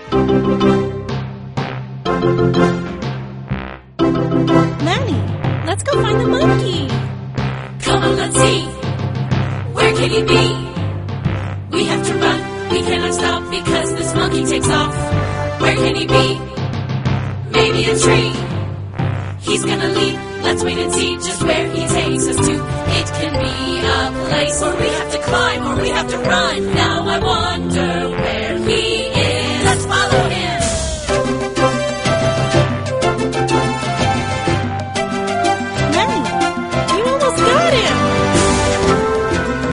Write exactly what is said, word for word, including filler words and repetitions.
Manny, let's go find the monkey. Come on, let's see. Where can he be? We have to run. We cannot stop because this monkey takes off. Where can he be? Maybe a tree. He's gonna leap. Let's wait and see just where he takes us to. It can be a place where we have to climb or we have to run. Now I wonder where